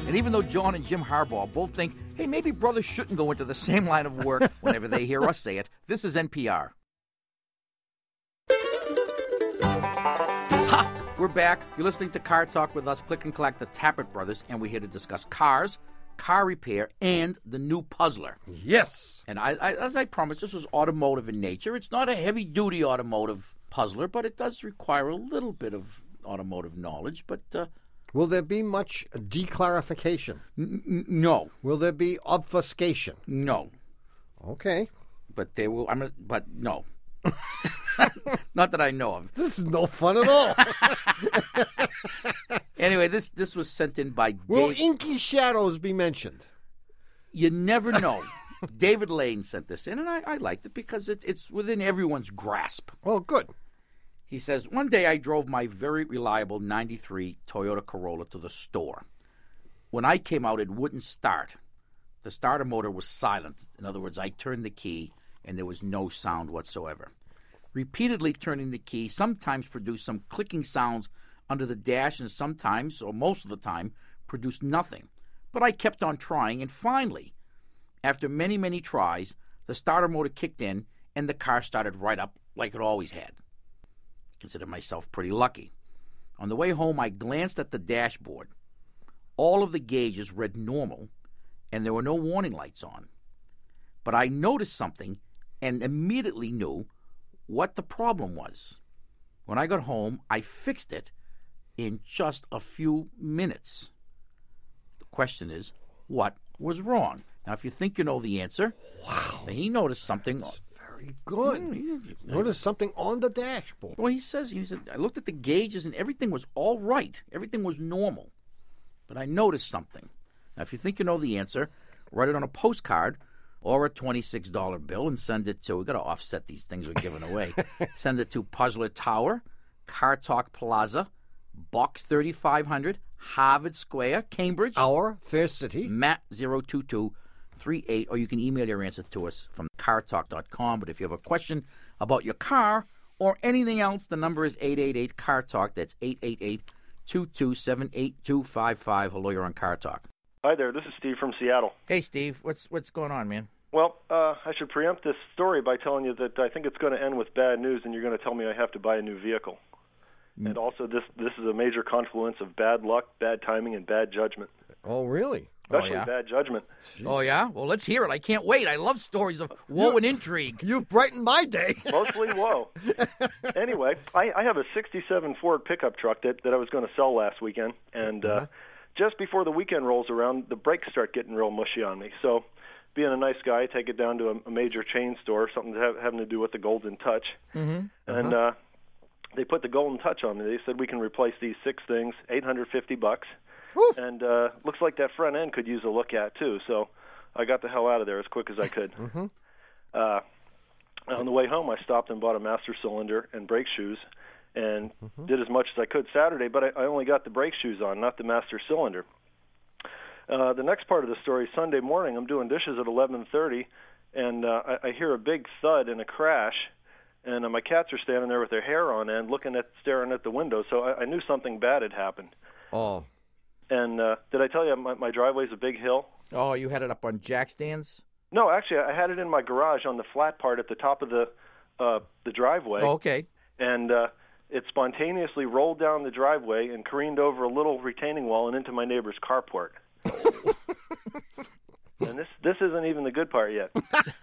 And even though John and Jim Harbaugh both think, hey, maybe brothers shouldn't go into the same line of work whenever they hear us say it, this is NPR. Ha! We're back. You're listening to Car Talk with us, Click and Clack, the Tappert brothers, and we're here to discuss cars, car repair, and the new Puzzler. Yes. And I as I promised, this was automotive in nature. It's not a heavy-duty automotive Puzzler, but it does require a little bit of automotive knowledge. But will there be much declarification? No. Will there be obfuscation? No. Okay. But they will. But no. Not that I know of. This is no fun at all. Anyway, this was sent in by Dave. Will inky shadows be mentioned? You never know. David Lane sent this in, and I liked it because it's within everyone's grasp. Well, good. He says, one day I drove my very reliable 93 Toyota Corolla to the store. When I came out, it wouldn't start. The starter motor was silent. In other words, I turned the key, and there was no sound whatsoever. Repeatedly turning the key sometimes produced some clicking sounds under the dash, and sometimes, or most of the time, produced nothing. But I kept on trying, and finally, after many, many tries, the starter motor kicked in, and the car started right up like it always had. Consider myself pretty lucky. On the way home, I glanced at the dashboard. All of the gauges read normal, and there were no warning lights on. But I noticed something and immediately knew what the problem was. When I got home, I fixed it in just a few minutes. The question is, what was wrong? Now, if you think you know the answer, wow, he noticed something. Very good. Noticed something on the dashboard. Well, he said, I looked at the gauges and everything was all right. Everything was normal. But I noticed something. Now, if you think you know the answer, write it on a postcard or a $26 bill and send it to, we've got to offset these things we're giving away. Send it to Puzzler Tower, Car Talk Plaza, Box 3500, Harvard Square, Cambridge. Our fair city. Matt 02238, or you can email your answer to us from cartalk.com. But if you have a question about your car or anything else, the number is 888-CAR-TALK. That's 888-227-8255. Hello, you're on Car Talk. Hi there, this is Steve from Seattle. Hey, Steve. What's going on, man? Well, I should preempt this story by telling you that I think it's going to end with bad news, and you're going to tell me I have to buy a new vehicle. And also, this is a major confluence of bad luck, bad timing, and bad judgment. Oh, really? Especially bad judgment. Jeez. Oh, yeah? Well, let's hear it. I can't wait. I love stories of woe and intrigue. You've brightened my day. Mostly woe. Anyway, I have a 67 Ford pickup truck that I was going to sell last weekend, and just before the weekend rolls around, the brakes start getting real mushy on me. So, being a nice guy, I take it down to a major chain store, something having to do with the Golden Touch. Mm-hmm. And they put the Golden Touch on me. They said, we can replace these 6 things, $850. Woo. And looks like that front end could use a look at, too. So I got the hell out of there as quick as I could. Mm-hmm. On the way home, I stopped and bought a master cylinder and brake shoes and did as much as I could Saturday, but I only got the brake shoes on, not the master cylinder. The next part of the story, Sunday morning, I'm doing dishes at 11:30, and I hear a big thud and a crash, and my cats are standing there with their hair on end, staring at the window, so I knew something bad had happened. Oh. And did I tell you my driveway's a big hill? Oh, you had it up on jack stands? No, actually, I had it in my garage on the flat part at the top of the driveway. Oh, okay. And it spontaneously rolled down the driveway and careened over a little retaining wall and into my neighbor's carport. And this isn't even the good part yet.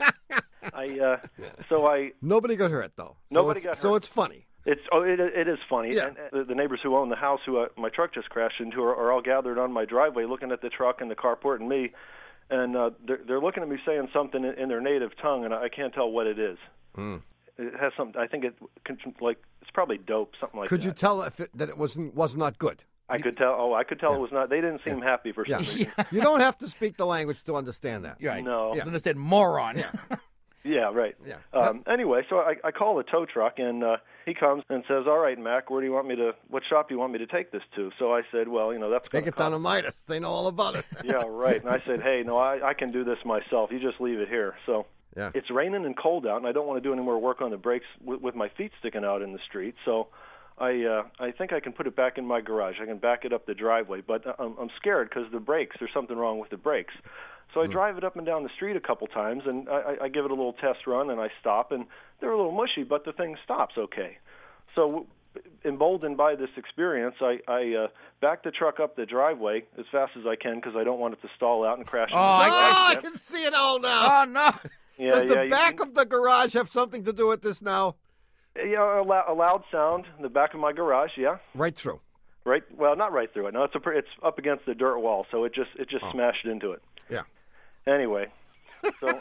Nobody got hurt though. Nobody got hurt. So it's funny. It is funny. Yeah. And the neighbors who own the house who my truck just crashed into are all gathered on my driveway looking at the truck and the carport and me, and they're looking at me saying something in their native tongue, and I can't tell what it is. Mm. It has something. I think it's probably dope, something like that. Could you tell that it was not good? I could tell. Oh, I could tell it was not. They didn't seem happy for some reason. You don't have to speak the language to understand that. Right. No. Yeah. Understand moron. Yeah, right. Yeah. Anyway, so I call the tow truck, and he comes and says, "All right, Mac, what shop do you want me to take this to?" So I said, "Well, that's take it down to Midas. They know all about it." Yeah, right. And I said, "Hey, no, I can do this myself. You just leave it here." So yeah. It's raining and cold out, and I don't want to do any more work on the brakes with my feet sticking out in the street. So I think I can put it back in my garage. I can back it up the driveway, but I'm scared because the brakes. There's something wrong with the brakes. So I drive it up and down the street a couple times, and I give it a little test run, and I stop, and they're a little mushy, but the thing stops okay. So emboldened by this experience, I back the truck up the driveway as fast as I can because I don't want it to stall out and crash. I can see it all now. Oh, no. Yeah, Does the back of the garage have something to do with this now? Yeah, a loud sound in the back of my garage, yeah. Right through. Right, well, not right through it. No, it's up against the dirt wall, so it just smashed into it. Yeah. Anyway, so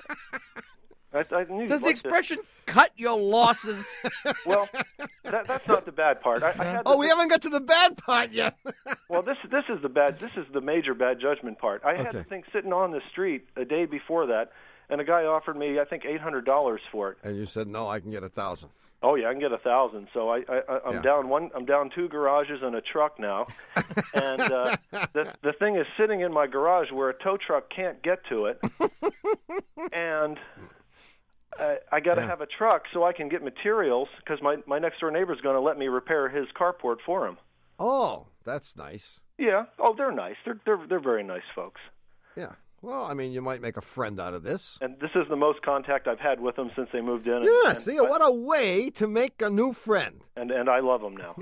I knew. Does the expression "cut your losses"? Well, that's not the bad part. We haven't got to the bad part yet. Well, this is the bad. This is the major bad judgment part. I had the thing sitting on the street a day before that, and a guy offered me, I think, $800 for it. And you said no, I can get $1,000. Oh yeah, I can get $1,000. So I'm down one. I'm down 2 garages and a truck now, and the thing is sitting in my garage where a tow truck can't get to it, and I got to have a truck so I can get materials because my next door neighbor's going to let me repair his carport for him. Oh, that's nice. Yeah. Oh, they're nice. They're very nice folks. Yeah. Well, I mean, you might make a friend out of this. And this is the most contact I've had with them since they moved in. What a way to make a new friend. And I love them now.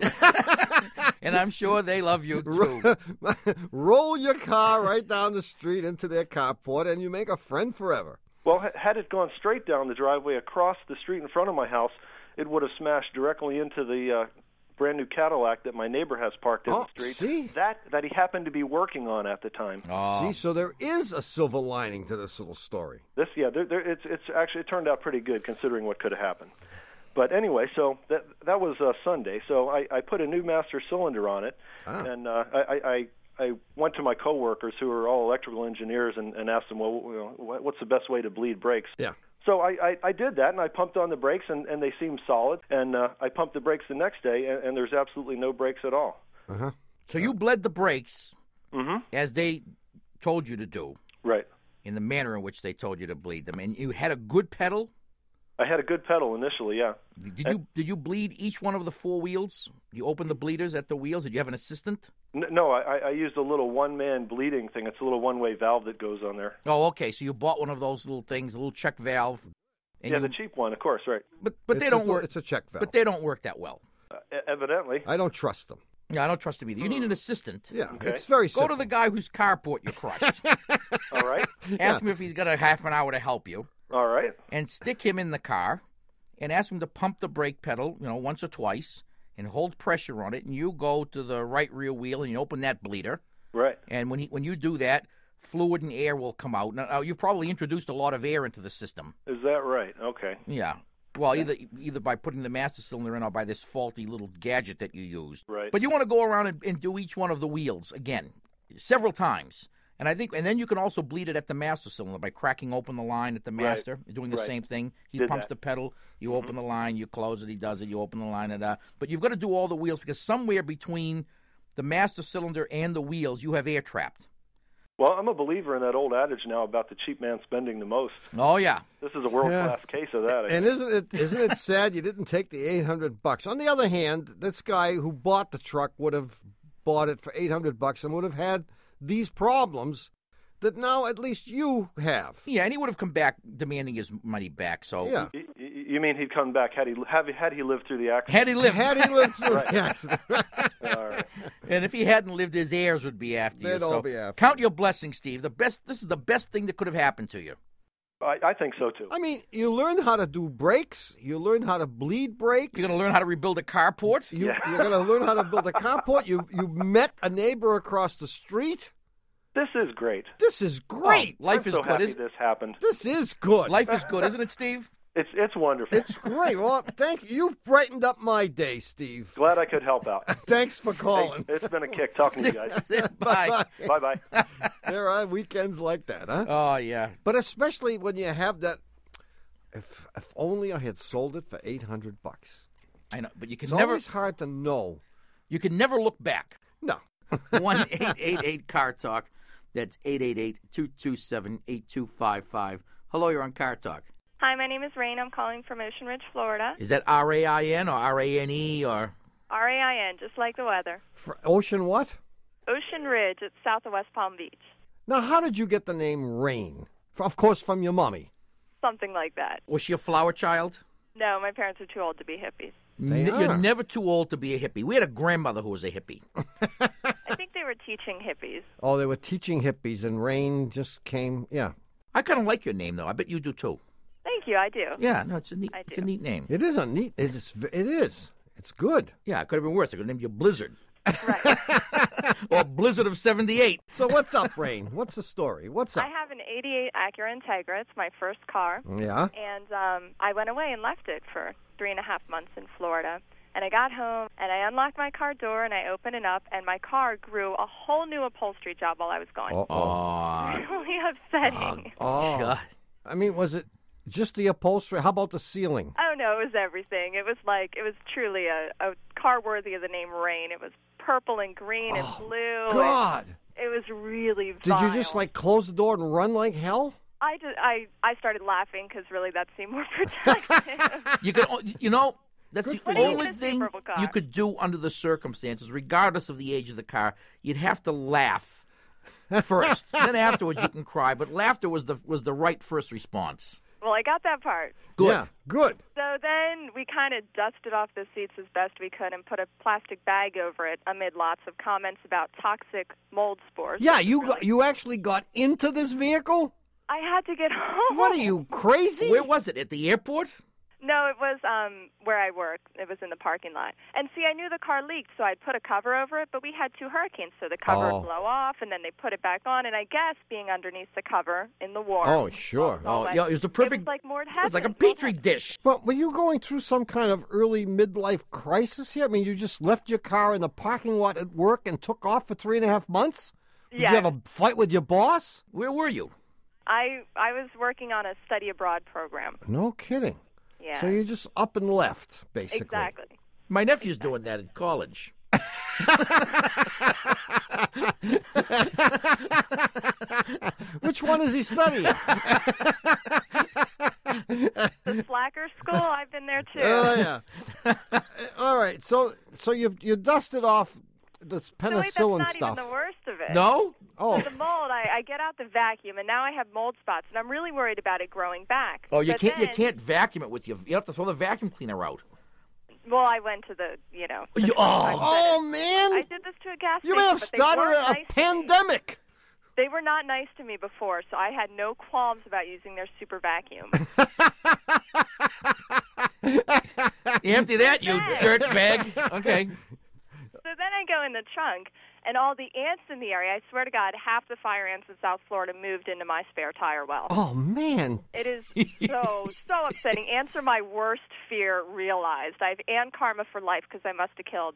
And I'm sure they love you, too. Roll your car right down the street into their carport, and you make a friend forever. Well, had it gone straight down the driveway across the street in front of my house, it would have smashed directly into the brand new Cadillac that my neighbor has parked in the street. See? That he happened to be working on at the time. Oh. See, so there is a silver lining to this little story. It's actually, it turned out pretty good considering what could have happened. But anyway, so that was Sunday. So I put a new master cylinder on it, and I went to my coworkers who are all electrical engineers and asked them, well, what's the best way to bleed brakes? Yeah. So I did that, and I pumped on the brakes, and they seemed solid. And I pumped the brakes the next day, and there's absolutely no brakes at all. Uh-huh. So you bled the brakes as they told you to do. Right. In the manner in which they told you to bleed them. And you had a good pedal? I had a good pedal initially, yeah. Did you bleed each one of the 4 wheels? You opened the bleeders at the wheels? Did you have an assistant? No, I used a little one-man bleeding thing. It's a little one-way valve that goes on there. Oh, okay. So you bought one of those little things, a little check valve. And the cheap one, of course, right. But they don't work. It's a check valve. But they don't work that well. Evidently. I don't trust them. Yeah, I don't trust them either. You need an assistant. Yeah, it's very simple. Go to the guy whose carport you crushed. All right. Ask him if he's got a half an hour to help you. All right. And stick him in the car and ask him to pump the brake pedal, once or twice and hold pressure on it. And you go to the right rear wheel and you open that bleeder. Right. And when you do that, fluid and air will come out. Now, you've probably introduced a lot of air into the system. Is that right? Okay. Yeah. Well, either by putting the master cylinder in or by this faulty little gadget that you use. Right. But you want to go around and do each one of the wheels again, several times. And then you can also bleed it at the master cylinder by cracking open the line at the master, doing the same thing. He pumps the pedal, you open the line, you close it, he does it, you open the line, but you've got to do all the wheels because somewhere between the master cylinder and the wheels, you have air trapped. Well, I'm a believer in that old adage now about the cheap man spending the most. Oh, yeah. This is a world-class case of that. And isn't it sad you didn't take the $800? On the other hand, this guy who bought the truck would have bought it for $800 and would have had these problems that now at least you have. Yeah, and he would have come back demanding his money back. So yeah. You mean he'd come back had he lived through the accident? Had he lived through the accident. All right. And if he hadn't lived, his heirs would be after you. They'd all be after. Count your blessings, Steve. This is the best thing that could have happened to you. I think so, too. I mean, you learn how to do brakes. You learn how to bleed brakes. You're going to learn how to rebuild a carport. You're going to learn how to build a carport. You met a neighbor across the street. This is great. This is great. Oh, life is so good. This happened. This is good. Life is good, isn't it, Steve? It's wonderful. It's great. Well, thank you. You've brightened up my day, Steve. Glad I could help out. Thanks for calling. It's been a kick talking to you guys. Bye. Bye-bye. There are weekends like that, huh? Oh, yeah. But especially when you have that, if only I had sold it for $800. I know, but you can it's never. It's always hard to know. You can never look back. No. 1-888-CAR-TALK. That's 888-227-8255. Hello, you're on Car Talk. Hi, my name is Rain. I'm calling from Ocean Ridge, Florida. Is that R-A-I-N or R-A-N-E or? Rain, just like the weather. Ocean what? Ocean Ridge. It's south of West Palm Beach. Now, how did you get the name Rain? Of course, from your mommy. Something like that. Was she a flower child? No, my parents are too old to be hippies. You're never too old to be a hippie. We had a grandmother who was a hippie. I think they were teaching hippies. Oh, they were teaching hippies, and Rain just came, yeah. I kind of like your name, though. I bet you do, too. Thank you, I do. Yeah, no, it's a neat name. It is a neat, it is. It's good. Yeah, it could have been worse. I could have named you Blizzard. Right. Or Blizzard of 78. So what's up, Rain? What's the story? What's up? I have an 88 Acura Integra. It's my first car. Yeah. And I went away and left it for 3.5 months in Florida. And I got home, and I unlocked my car door, and I opened it up, and my car grew a whole new upholstery job while I was gone. Really upsetting. God. I mean, was it just the upholstery? How about the ceiling? Oh, no, it was everything. It was truly a car worthy of the name Rain. It was purple and green and blue. God. It was really Did vile. you just, close the door and run like hell? I started laughing because really that seemed more protective. That's the only thing you could do under the circumstances, regardless of the age of the car. You'd have to laugh first. Then afterwards you can cry, but laughter was the right first response. Well, I got that part. Good. Yeah, good. So then we kind of dusted off the seats as best we could and put a plastic bag over it amid lots of comments about toxic mold spores. Yeah, you actually got into this vehicle? I had to get home. What are you, crazy? Where was it? At the airport? No, it was where I work. It was in the parking lot. And see, I knew the car leaked, so I'd put a cover over it, but we had 2 hurricanes, so the cover would blow off, and then they put it back on, and I guess being underneath the cover in the warm. Oh, sure. It was a perfect. It was like Mort It was like a petri dish. But were you going through some kind of early midlife crisis here? I mean, you just left your car in the parking lot at work and took off for 3.5 months? Did you have a fight with your boss? Where were you? I was working on a study abroad program. No kidding. Yeah. So you just up and left, basically. Exactly. My nephew's doing that in college. Which one is he studying? The slacker school. I've been there too. Oh yeah. All right. So you dusted off this penicillin that's not stuff. even the worst of it. No? Oh. The mold. I get out the vacuum, and now I have mold spots, and I'm really worried about it growing back. Oh, you But can't. then- You can't vacuum it with you. You have to throw the vacuum cleaner out. Well, I went to the, Oh man! I did this to a gas You station. may have but they started weren't a nice to me. pandemic. They were not nice to me before, so I had no qualms about using their super vacuum. You empty that, you dirt bag. Okay. So then I go in the trunk, and all the ants in the area, I swear to God, half the fire ants in South Florida moved into my spare tire well. Oh man! It is so upsetting. Ants are my worst fear realized. I have ant karma for life because I must have killed,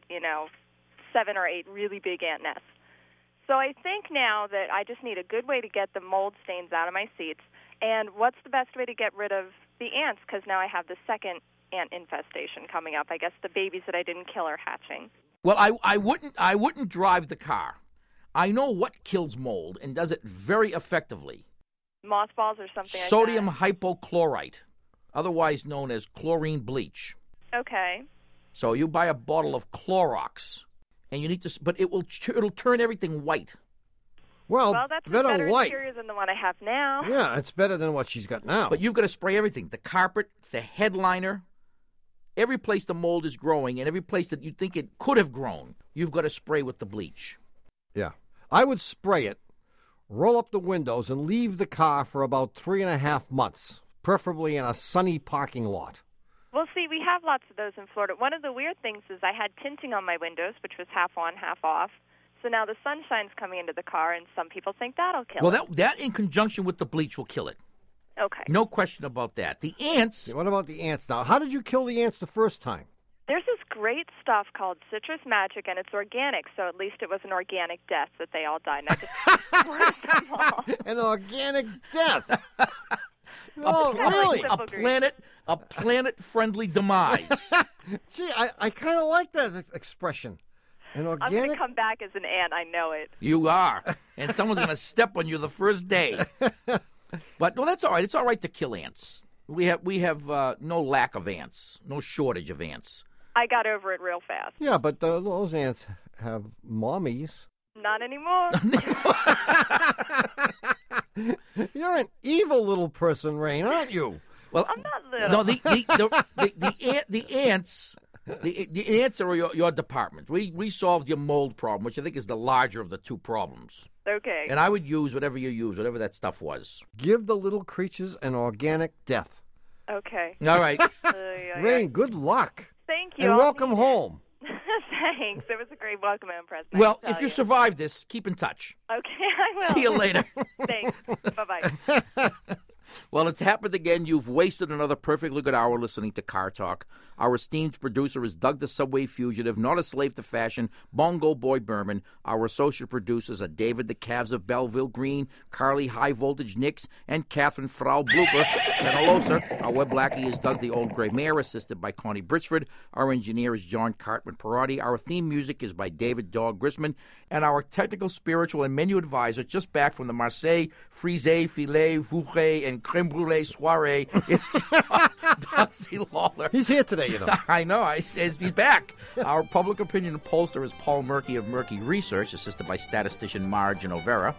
7 or 8 really big ant nests. So I think now that I just need a good way to get the mold stains out of my seats. And what's the best way to get rid of the ants? Because now I have the second ant infestation coming up. I guess the babies that I didn't kill are hatching. Well, I wouldn't drive the car. I know what kills mold and does it very effectively. Mothballs or something Sodium like that? hypochlorite, otherwise known as chlorine bleach. Okay. So you buy a bottle of Clorox, and you need to, but it'll turn everything white. Well, that's better better white. interior than the one I have now. Yeah, it's better than what she's got now. But you've got to spray everything: the carpet, the headliner, every place the mold is growing, and every place that you think it could have grown. You've got to spray with the bleach. Yeah, I would spray it, roll up the windows, and leave the car for about 3.5 months, preferably in a sunny parking lot. Well, see, we have lots of those in Florida. One of the weird things is I had tinting on my windows, which was half on, half off. So now the sunshine's coming into the car, and some people think that'll kill it. Well, that in conjunction with the bleach will kill it. Okay. No question about that. The ants. What about the ants now? How did you kill the ants the first time? There's this great stuff called Citrus Magic, and it's organic, so at least it was an organic death that they all died. And I just squirted them all. An organic death. Oh, really? A planet-friendly demise. Gee, I kind of like that expression. An organic. I'm going to come back as an ant. I know it. You are, and someone's going to step on you the first day. But no, that's all right. It's all right to kill ants. We have no lack of ants, no shortage of ants. I got over it real fast. Yeah, but those ants have mommies. Not anymore. You're an evil little person, Rain, aren't you? Well, I'm not little. No, the ants. The ants are your department. We solved your mold problem, which I think is the larger of the two problems. Okay. And I would use whatever you use, whatever that stuff was. Give the little creatures an organic death. Okay. All right. Rain, good luck. Thank you. And welcome home. Thanks. It was a great welcome and impressed. Well, if you survive this, keep in touch. Okay, I will. See you later. Thanks. Bye-bye. Well, it's happened again. You've wasted another perfectly good hour listening to Car Talk. Our esteemed producer is Doug the Subway Fugitive, not a slave to fashion, Bongo Boy Berman. Our associate producers are David the Calves of Belleville Green, Carly High Voltage Nix, and Catherine Frau Blooper Penalosa. Our web lackey is Doug the Old Gray Mare, assisted by Connie Britchford. Our engineer is John Cartman Perotti. Our theme music is by David Dog Grisman. And our technical, spiritual, and menu advisor, just back from the Marseille Frisé, Filet, Vouché, and Creme Brulee Soiree, it's Doug C. Lawler. He's here today, you know. I know. He's back. Our public opinion pollster is Paul Murky of Murky Research, assisted by statistician Marge Inovera.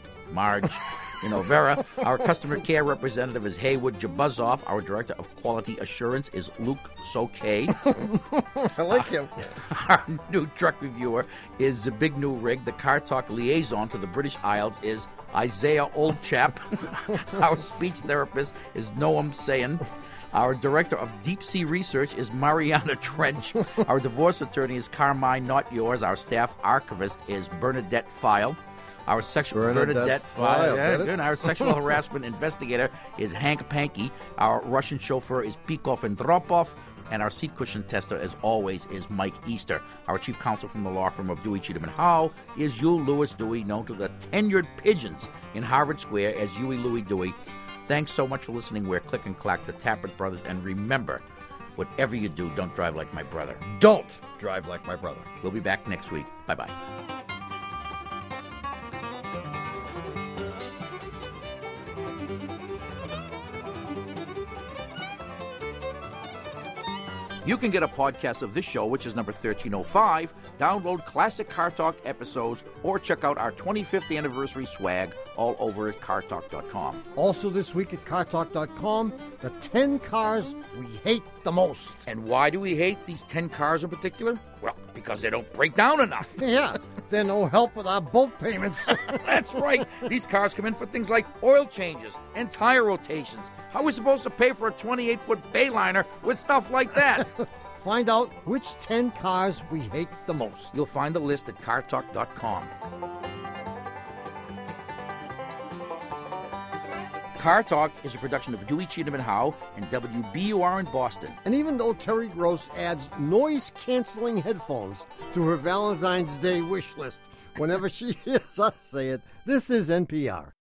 Our customer care representative is Haywood Jabuzzoff. Our director of quality assurance is Luke Soke. I like him. Our new truck reviewer is the Big New Rig. The Car Talk liaison to the British Isles is Isaiah Oldchap. Our speech therapist is Noam Sayan. Our director of deep sea research is Mariana Trench. Our divorce attorney is Carmine Not Yours. Our staff archivist is Bernadette File. Our sexual Bernadette File. Yeah, good. Our sexual harassment investigator is Hank Panky. Our Russian chauffeur is Pikov and Dropov. And our seat cushion tester, as always, is Mike Easter. Our chief counsel from the law firm of Dewey, Cheatham & Howe is Yul Lewis Dewey, known to the tenured pigeons in Harvard Square as Huey Louie Dewey. Thanks so much for listening. We're Click and Clack, the Tappert Brothers. And remember, whatever you do, don't drive like my brother. Don't drive like my brother. We'll be back next week. Bye-bye. You can get a podcast of this show, which is number 1305, download classic Car Talk episodes, or check out our 25th anniversary swag all over at cartalk.com. Also this week at cartalk.com, the 10 cars we hate the most. And why do we hate these 10 cars in particular? Well, because they don't break down enough. Yeah, they're no help with our boat payments. That's right. These cars come in for things like oil changes and tire rotations. How are we supposed to pay for a 28-foot Bayliner with stuff like that? Find out which 10 cars we hate the most. You'll find the list at cartalk.com. Car Talk is a production of Dewey, Cheatham & Howe and WBUR in Boston. And even though Terry Gross adds noise-canceling headphones to her Valentine's Day wish list whenever she hears us say it, this is NPR.